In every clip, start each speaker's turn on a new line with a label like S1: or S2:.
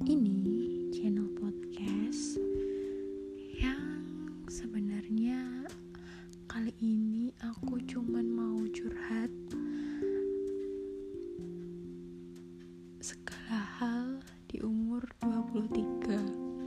S1: Ini channel podcast yang sebenarnya kali ini aku cuman mau curhat segala hal di umur 23.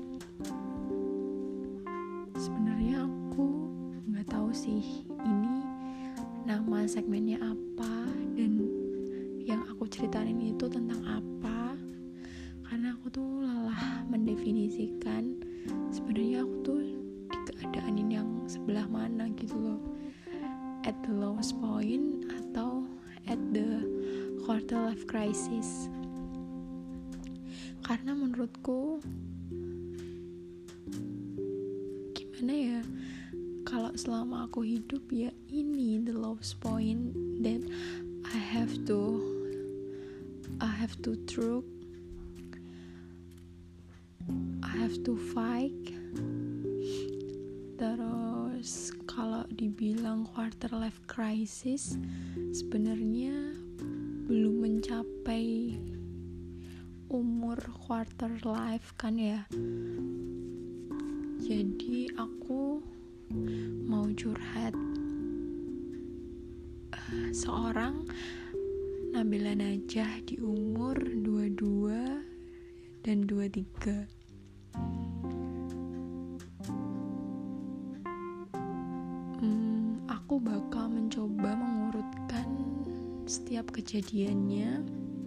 S1: Sebenarnya aku nggak tahu sih ini nama segmennya apa dan yang aku ceritain itu tentang apa, karena aku tuh lelah mendefinisikan sebenarnya aku tuh di keadaan ini yang sebelah mana gitu loh, at the lowest point atau at the quarter life crisis. Karena menurutku gimana ya, kalau selama aku hidup ya ini the lowest point that I have to through, I have to fight. Terus kalau dibilang quarter life crisis, sebenarnya belum mencapai umur quarter life kan ya. Jadi aku mau curhat. Seorang Nabila Najah di umur 22 dan 23. Aku bakal mencoba mengurutkan setiap kejadiannya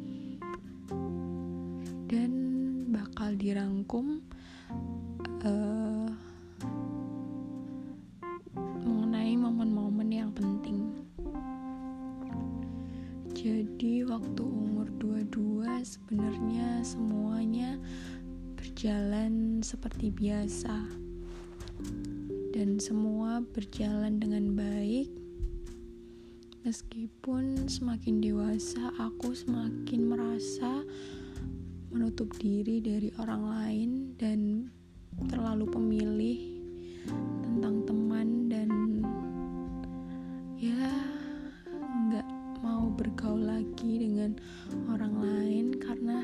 S1: dan bakal dirangkum mengenai momen-momen yang penting. Jadi waktu umur 22 sebenarnya semuanya berjalan seperti biasa dan semua berjalan dengan baik. Meskipun semakin dewasa aku semakin merasa menutup diri dari orang lain dan terlalu pemilih tentang teman dan ya nggak mau bergaul lagi dengan orang lain karena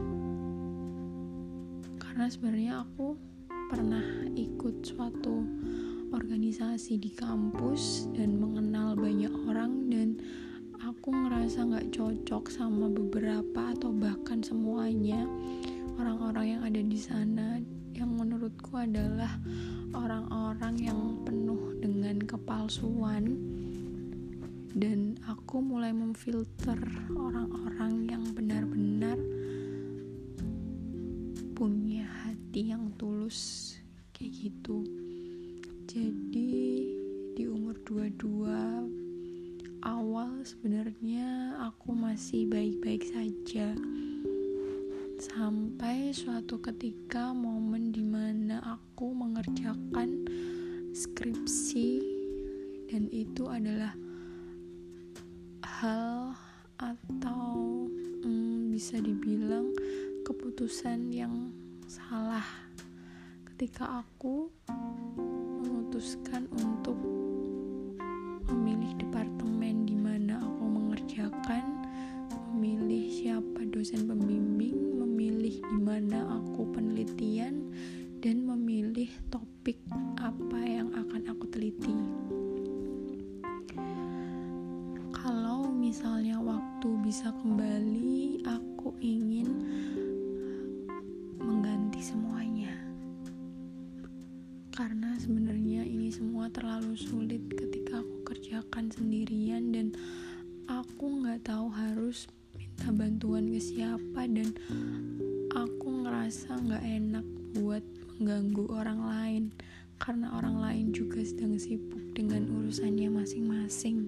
S1: sebenarnya aku pernah ikut suatu organisasi di kampus dan mengenal banyak orang, dan aku ngerasa gak cocok sama beberapa atau bahkan semuanya orang-orang yang ada di sana, yang menurutku adalah orang-orang yang penuh dengan kepalsuan. Dan aku mulai memfilter orang-orang yang benar-benar punya hati yang tulus kayak gitu. Jadi di umur 22 awal sebenarnya aku masih baik-baik saja, sampai suatu ketika momen dimana aku mengerjakan skripsi, dan itu adalah hal atau bisa dibilang keputusan yang salah ketika aku memutuskan untuk memilih departemen di mana aku mengerjakan, memilih siapa dosen pembimbing, memilih di mana aku penelitian, dan memilih topik apa yang akan aku teliti. Kalau misalnya waktu bisa kembali, aku ingin mengganti semuanya. Karena sebenarnya ini semua terlalu sulit ketika aku kerjakan sendirian dan aku gak tahu harus minta bantuan ke siapa, dan aku ngerasa gak enak buat mengganggu orang lain karena orang lain juga sedang sibuk dengan urusannya masing-masing.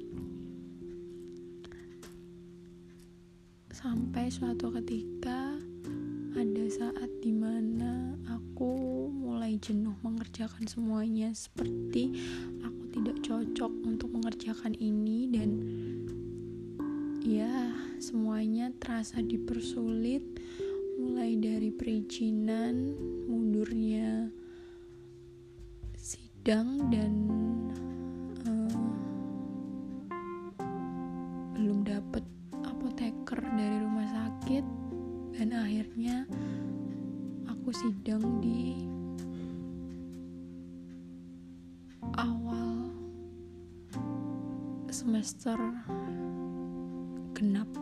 S1: Sampai suatu ketika ada saat dimana aku mulai jenuh mengerjakan semuanya, seperti aku tidak cocok untuk mengerjakan ini, dan ya semuanya terasa dipersulit, mulai dari perizinan, mundurnya sidang, dan belum dapet apoteker dari rumah sakit, dan akhirnya aku sidang di awal semester genap.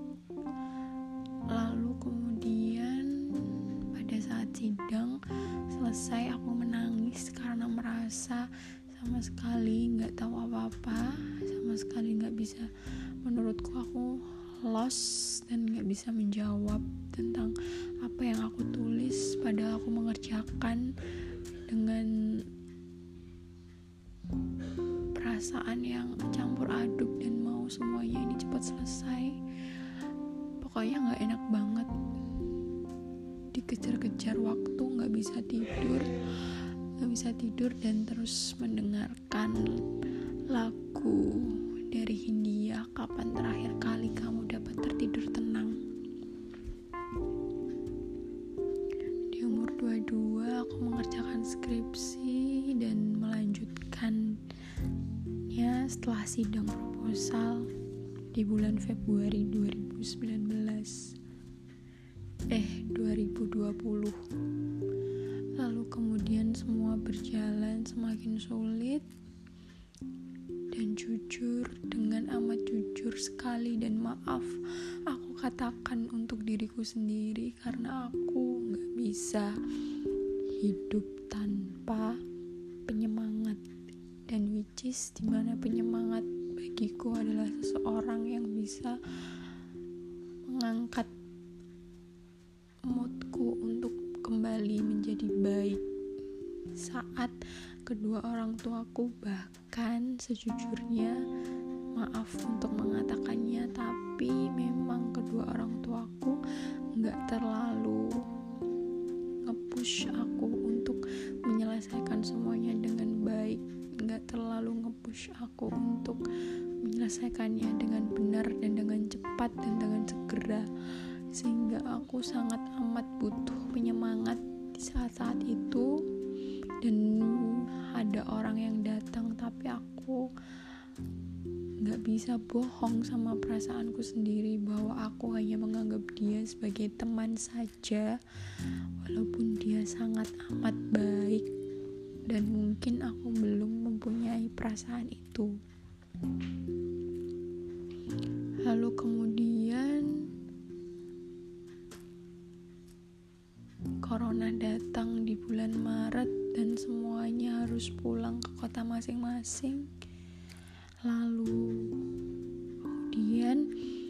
S1: Lalu kemudian pada saat sidang selesai aku menangis karena merasa sama sekali gak tahu apa-apa, sama sekali gak bisa, menurutku aku lost dan gak bisa menjawab tentang apa yang aku tulis, padahal aku mengerjakan dengan perasaan yang campur aduk dan mau semuanya ini cepat selesai. Pokoknya gak enak banget, dikejar-kejar waktu, gak bisa tidur dan terus mendengarkan lagu dari Hindia, Kapan Terakhir Kali Kamu Dapat Tertidur Tenang. Di umur 22 aku mengerjakan skripsi dan melanjutkannya setelah sidang proposal di bulan Februari 2020. Lalu kemudian semua berjalan semakin sulit dan jujur, dengan amat jujur sekali, dan maaf aku katakan untuk diriku sendiri karena aku gak bisa hidup tanpa penyemangat, dan which is dimana penyemangat bagiku adalah seseorang yang bisa mengangkat moodku untuk kembali menjadi baik saat kedua orang tuaku, bahkan sejujurnya maaf untuk mengatakannya, tapi memang kedua orang tuaku gak terlalu nge-push aku untuk menyelesaikan semuanya dengan baik, gak terlalu nge-push aku untuk menyelesaikannya dengan benar dan dengan cepat dan dengan segera, sehingga aku sangat amat butuh penyemangat di saat-saat itu. Dan ada orang yang datang, tapi aku gak bisa bohong sama perasaanku sendiri bahwa aku hanya menganggap dia sebagai teman saja, walaupun dia sangat amat baik dan mungkin aku belum mempunyai perasaan itu. Lalu kemudian Corona datang di bulan Maret dan semuanya harus pulang ke kota masing-masing. Lalu kemudian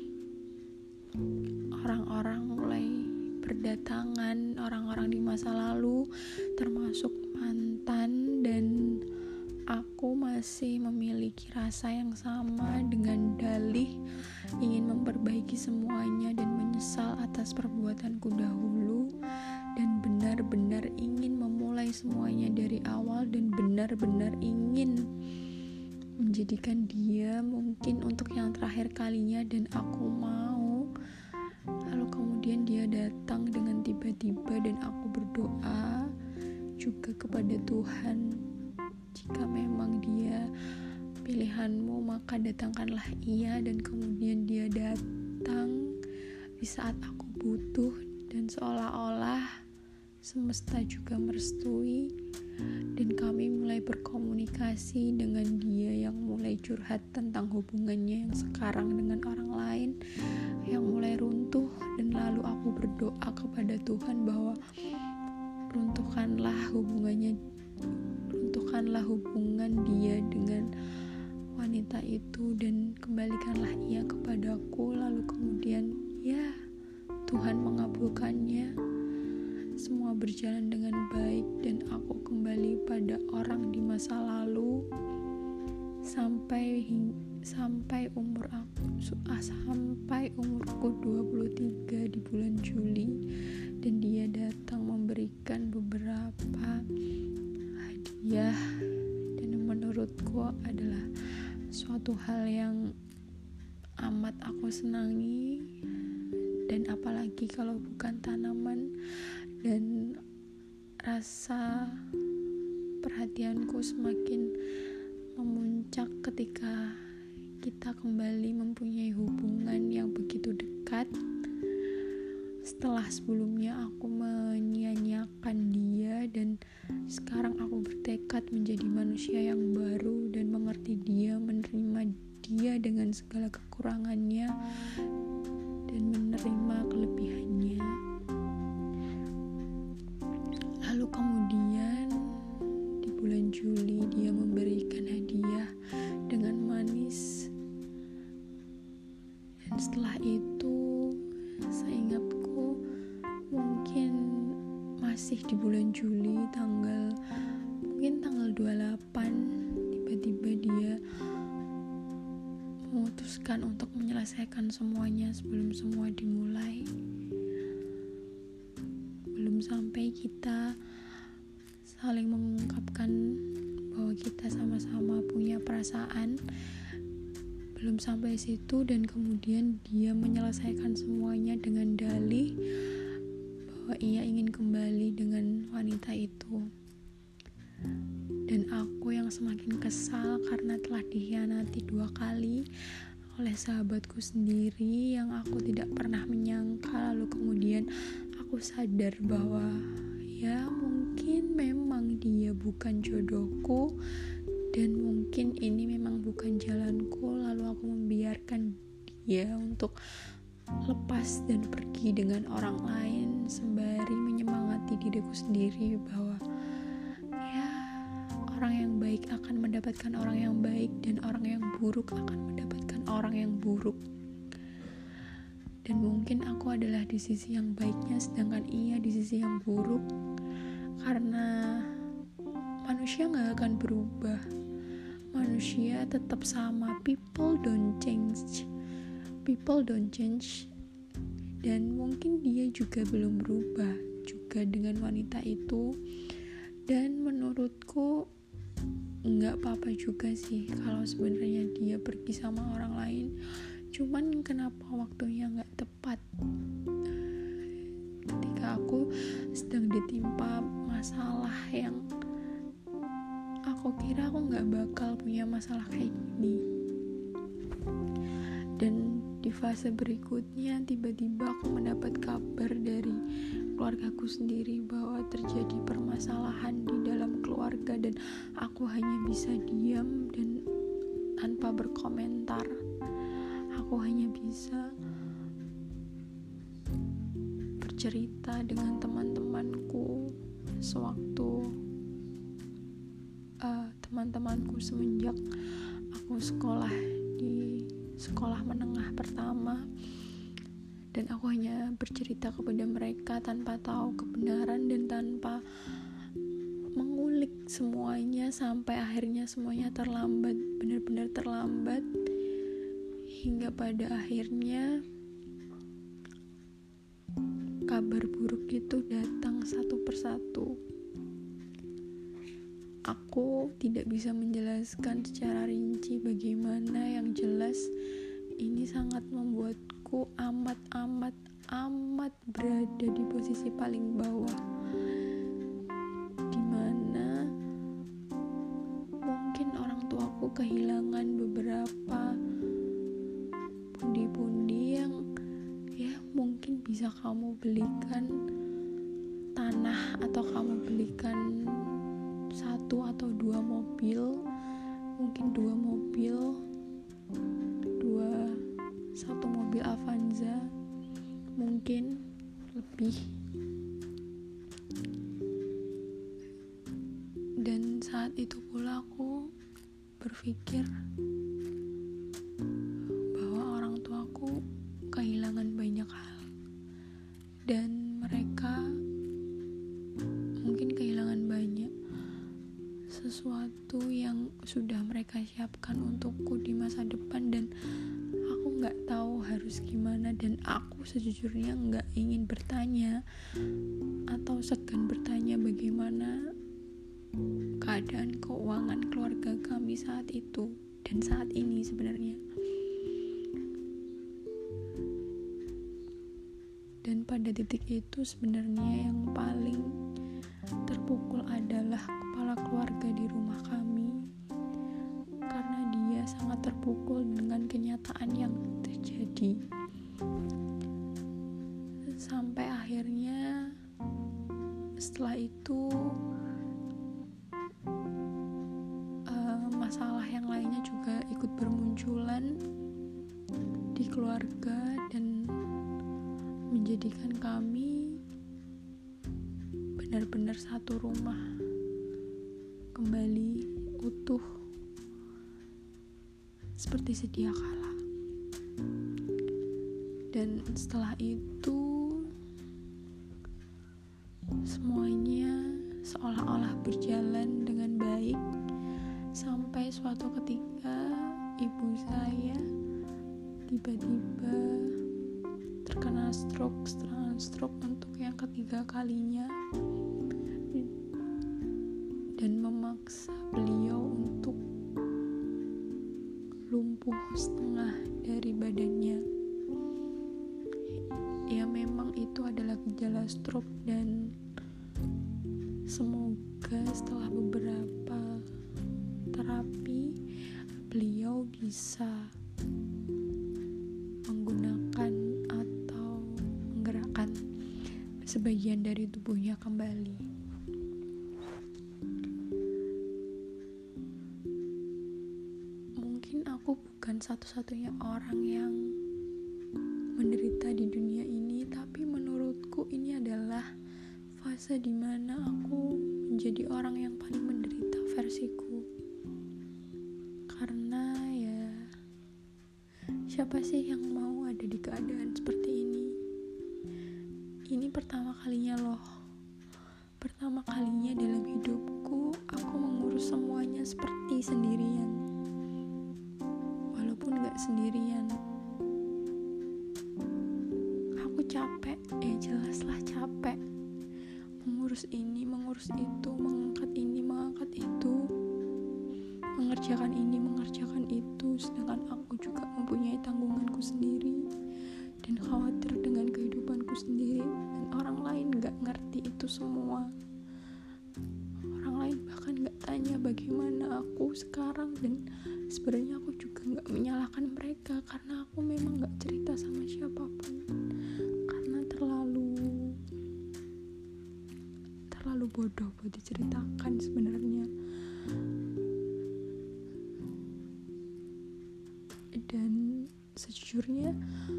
S1: orang-orang mulai berdatangan, orang-orang di masa lalu termasuk mantan, dan aku masih memiliki rasa yang sama dengan dalih ingin memperbaiki semuanya dan menyesal atas perbuatanku dahulu, dan benar-benar ingin memulai semuanya dari awal dan benar-benar ingin menjadikan dia mungkin untuk yang terakhir kalinya, dan aku mau. Lalu kemudian dia datang dengan tiba-tiba dan aku berdoa juga kepada Tuhan, jika memang dia pilihanmu maka datangkanlah ia, dan kemudian dia datang di saat aku butuh, dan seolah-olah semesta juga merestui, dan kami mulai berkomunikasi dengan dia yang mulai curhat tentang hubungannya yang sekarang dengan orang lain yang mulai runtuh. Dan lalu aku berdoa kepada Tuhan bahwa runtuhkanlah hubungan dia dengan wanita itu dan kembalikanlah ia kepadaku. Lalu kemudian Tuhan mengabulkannya. Semua berjalan dengan baik dan aku kembali pada orang di masa lalu sampai umurku 23 di bulan Juli, dan dia datang memberikan beberapa hadiah dan menurutku adalah suatu hal yang amat aku senangi, dan apalagi kalau bukan tanaman. Dan rasa perhatianku semakin memuncak ketika kita kembali mempunyai hubungan yang begitu dekat. Setelah sebelumnya aku menyia-nyiakan menjadi manusia yang baru dan mengerti dia, menerima dia dengan segala kekurangannya dan menerima kelebihannya. Lalu kemudian di bulan Juli dia memberikan hadiah dengan manis, dan setelah itu seingatku mungkin masih di bulan Juli tanggal 28 tiba-tiba dia memutuskan untuk menyelesaikan semuanya sebelum semua dimulai. Belum sampai kita saling mengungkapkan bahwa kita sama-sama punya perasaan, belum sampai situ, dan kemudian dia menyelesaikan semuanya dengan dalih bahwa ia ingin kembali dengan wanita itu. Dan aku yang semakin kesal karena telah dikhianati 2 kali oleh sahabatku sendiri yang aku tidak pernah menyangka. Lalu kemudian aku sadar bahwa ya mungkin memang dia bukan jodohku dan mungkin ini memang bukan jalanku. Lalu aku membiarkan dia untuk lepas dan pergi dengan orang lain sembari menyemangati diriku sendiri bahwa ya, orang yang baik akan mendapatkan orang yang baik dan orang yang buruk akan mendapatkan orang yang buruk. Dan mungkin aku adalah di sisi yang baiknya sedangkan ia di sisi yang buruk, karena manusia gak akan berubah, manusia tetap sama. People don't change, dan mungkin dia juga belum berubah juga dengan wanita itu. Dan menurutku nggak apa-apa juga sih kalau sebenarnya dia pergi sama orang lain, cuman kenapa waktunya nggak tepat ketika aku sedang ditimpa masalah yang aku kira aku nggak bakal punya masalah kayak gini. Dan di fase berikutnya tiba-tiba aku mendapat kabar dari keluargaku sendiri bahwa terjadi permasalahan di dalam keluarga, dan aku hanya bisa diam dan tanpa berkomentar. Aku hanya bisa bercerita dengan teman-temanku sewaktu teman-temanku semenjak aku sekolah di sekolah menengah pertama, dan aku hanya bercerita kepada mereka tanpa tahu kebenaran dan tanpa mengulik semuanya sampai akhirnya semuanya terlambat, benar-benar terlambat, hingga pada akhirnya kabar buruk itu datang satu persatu. Aku tidak bisa menjelaskan secara rinci bagaimana, yang jelas ini sangat membuatku amat berada di posisi paling bawah, dimana mungkin orang tuaku kehilangan beberapa pundi-pundi yang ya mungkin bisa kamu belikan tanah atau kamu belikan 1 atau 2 mobil, mungkin 2 mobil, 1 mobil Avanza, mungkin lebih. Dan saat itu pula aku berpikir bahwa orang tuaku kehilangan banyak hal, dan mereka mungkin kehilangan banyak sesuatu yang sudah mereka siapkan untukku di masa depan, dan aku gak tahu harus gimana. Dan aku sejujurnya gak ingin bertanya atau segan bertanya bagaimana keadaan keuangan keluarga kami saat itu dan saat ini sebenarnya. Dan pada titik itu sebenarnya yang paling terpukul adalah kepala keluarga di rumah kami, karena dia sangat terpukul dengan kenyataan yang terjadi. Sampai akhirnya setelah itu ikut bermunculan di keluarga dan menjadikan kami benar-benar satu rumah kembali utuh seperti sedia kala. Dan setelah itu semuanya seolah-olah berjalan dengan baik sampai suatu ketika ibu saya tiba-tiba terkena stroke untuk yang ketiga kalinya dan memaksa beliau untuk lumpuh setengah dari badannya. Ya memang itu adalah gejala stroke dan semoga setelah beberapa terapi beliau bisa menggunakan atau menggerakkan sebagian dari tubuhnya kembali. Mungkin aku bukan satu-satunya orang yang menderita di dunia ini, tapi menurutku ini adalah fase dimana aku menjadi orang yang paling menderita versiku. Karena ya, siapa sih yang mau ada di keadaan seperti ini? Ini pertama kalinya loh. Pertama kalinya dalam hidupku aku mengurus semuanya seperti sendirian. Walaupun gak sendirian. Aku capek, jelaslah capek. Mengurus ini, mengurus itu, mengangkat ini, mengangkat itu, mengerjakan ini, mengerjakan itu, sedangkan aku juga mempunyai tanggunganku sendiri dan khawatir dengan kehidupanku sendiri, dan orang lain gak ngerti itu semua. Orang lain bahkan gak tanya bagaimana aku sekarang, dan sebenarnya aku juga gak menyalahkan mereka karena aku memang gak cerita sama siapapun karena terlalu bodoh buat diceritakan sebenarnya. Dan sejujurnya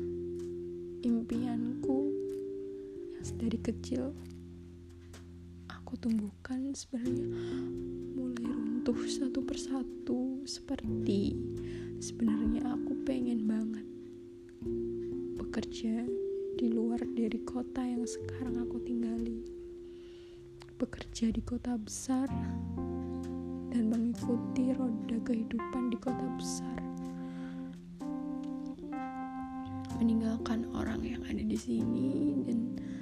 S1: impianku yang dari kecil aku tumbuhkan sebenarnya mulai runtuh satu persatu. Seperti sebenarnya aku pengen banget bekerja di luar dari kota yang sekarang aku tinggali, bekerja di kota besar dan mengikuti roda kehidupan di kota besar, meninggalkan orang yang ada di sini dan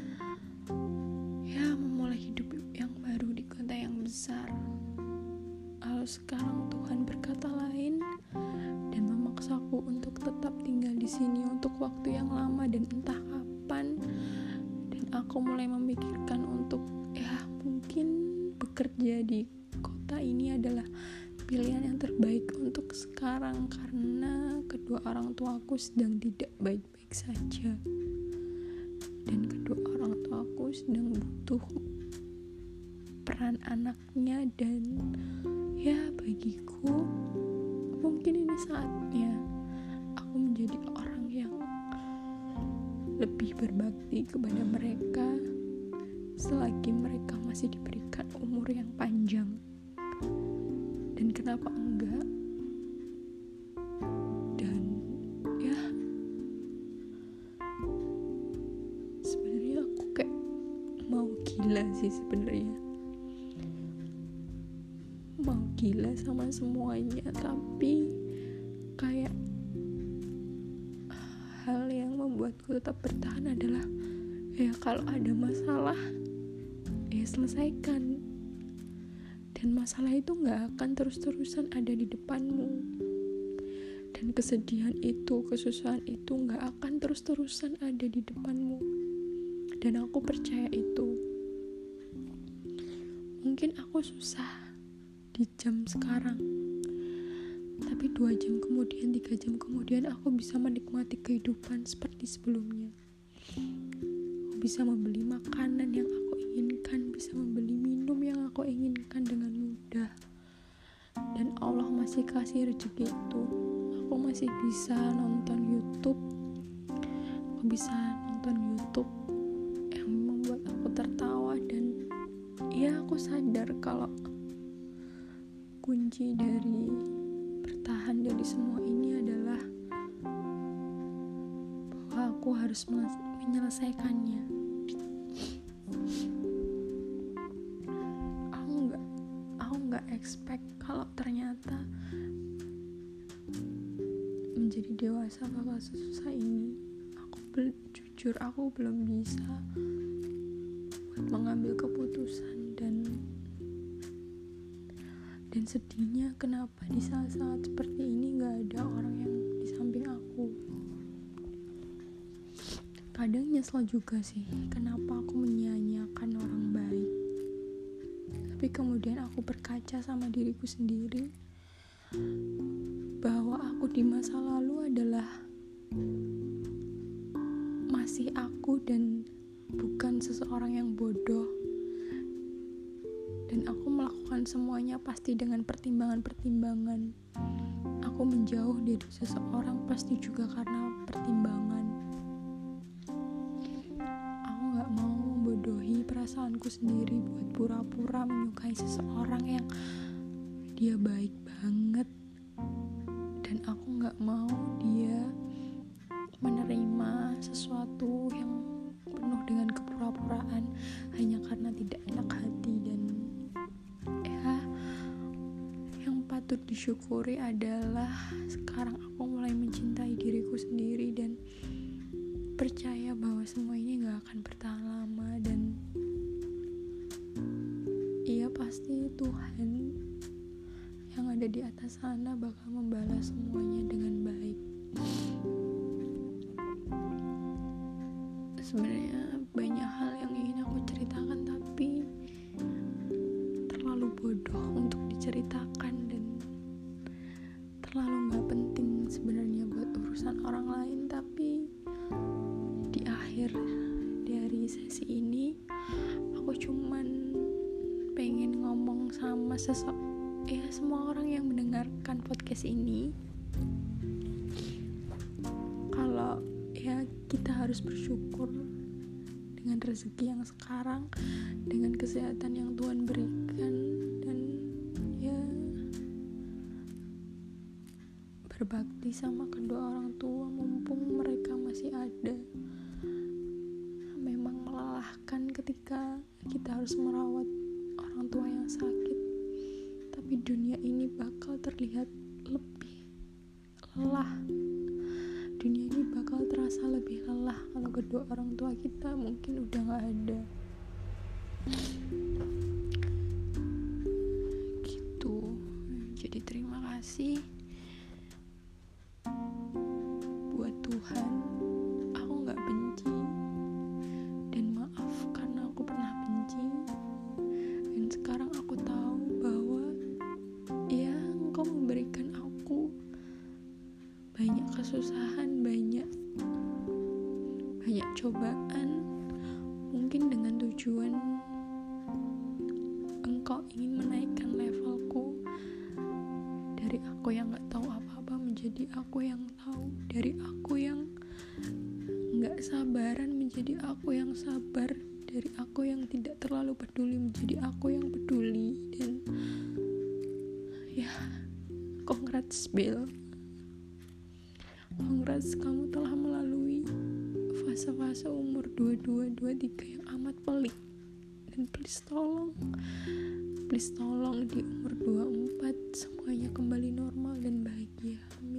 S1: ya memulai hidup yang baru di kota yang besar. Lalu sekarang Tuhan berkata lain dan memaksaku untuk tetap tinggal di sini untuk waktu yang lama dan entah kapan. Dan aku mulai memikirkan untuk mungkin bekerja di kota ini adalah pilihan yang terbaik untuk sekarang karena kedua orang tuaku sedang tidak baik-baik saja dan kedua orang tuaku sedang butuh peran anaknya. Dan ya bagiku mungkin ini saatnya aku menjadi orang yang lebih berbakti kepada mereka selagi mereka masih diberikan umur yang panjang. Dan kenapa enggak? Dan ya sebenarnya aku kayak mau gila sih sebenarnya, mau gila sama semuanya, tapi kayak hal yang membuatku tetap bertahan adalah kalau ada masalah selesaikan. Dan masalah itu gak akan terus-terusan ada di depanmu, dan kesedihan itu, kesusahan itu gak akan terus-terusan ada di depanmu. Dan aku percaya itu. Mungkin aku susah di jam sekarang, tapi 2 jam kemudian, 3 jam kemudian aku bisa menikmati kehidupan seperti sebelumnya. Aku bisa membeli makanan yang aku inginkan, bisa membeli minum yang aku inginkan dengan mudah. Dan Allah masih kasih rezeki itu. masih bisa nonton YouTube. Aku bisa nonton YouTube yang membuat aku tertawa, dan ya aku sadar kalau kunci dari bertahan dari semua ini adalah bahwa aku harus menyelesaikannya. Aku nggak expect kalau ternyata menjadi dewasa bakal sesusah ini. Jujur aku belum bisa buat mengambil keputusan, dan sedihnya kenapa di saat-saat seperti ini gak ada orang yang di samping aku. Kadang nyesel juga sih kenapa aku menyia-nyiakan orang baik, tapi kemudian aku berkaca sama diriku sendiri bahwa aku di masa lalu adalah masih aku dan bukan seseorang yang bodoh. Dan aku melakukan semuanya pasti dengan pertimbangan-pertimbangan. Aku menjauh dari seseorang pasti juga karena pertimbangan. Aku gak mau membodohi perasaanku sendiri buat pura-pura menyukai seseorang yang dia baik banget. Dan aku gak mau dia menerima sesuatu yang penuh dengan kepura-puraan hanya karena tidak enak hati. Dan yang patut disyukuri adalah sekarang aku mulai mencintai diriku sendiri dan percaya bahwa semua ini gak akan bertahan lama, dan iya pasti Tuhan yang ada di atas sana bakal membalas semuanya dengan baik. Sebenarnya banyak hal yang ingin aku ceritakan, tapi terlalu bodoh untuk diceritakan dan terlalu gak penting sebenarnya buat urusan orang lain. Tapi di akhir dari sesi ini aku cuman pengen ngomong sama semua orang yang mendengarkan podcast ini, kalau kita harus bersyukur dengan rezeki yang sekarang, dengan kesehatan yang Tuhan berikan, dan berbakti sama kedua orang tua mumpung mereka masih ada. Memang melelahkan ketika kita harus merawat orang tua yang sakit, tapi dunia ini bakal terlihat lebih lelah. Dunia ini bakal terasa lebih lelah kalau kedua orang tua kita mungkin udah gak ada. Gitu. Jadi terima kasih buat Tuhan. Aku gak benci, dan maaf karena aku pernah benci. Dan sekarang aku tahu bahwa Engkau memberikan aku banyak kesusahan, banyak cobaan, mungkin dengan tujuan Engkau ingin menaikkan levelku dari aku yang gak tahu apa-apa menjadi aku yang tahu, dari aku yang gak sabaran menjadi aku yang sabar, dari aku yang tidak terlalu peduli menjadi aku yang peduli. Dan congrats Bill, congrats, kamu telah melalui fase-fase umur 22, 23 yang amat pelik. Dan please tolong di umur 24 semuanya kembali normal dan bahagia.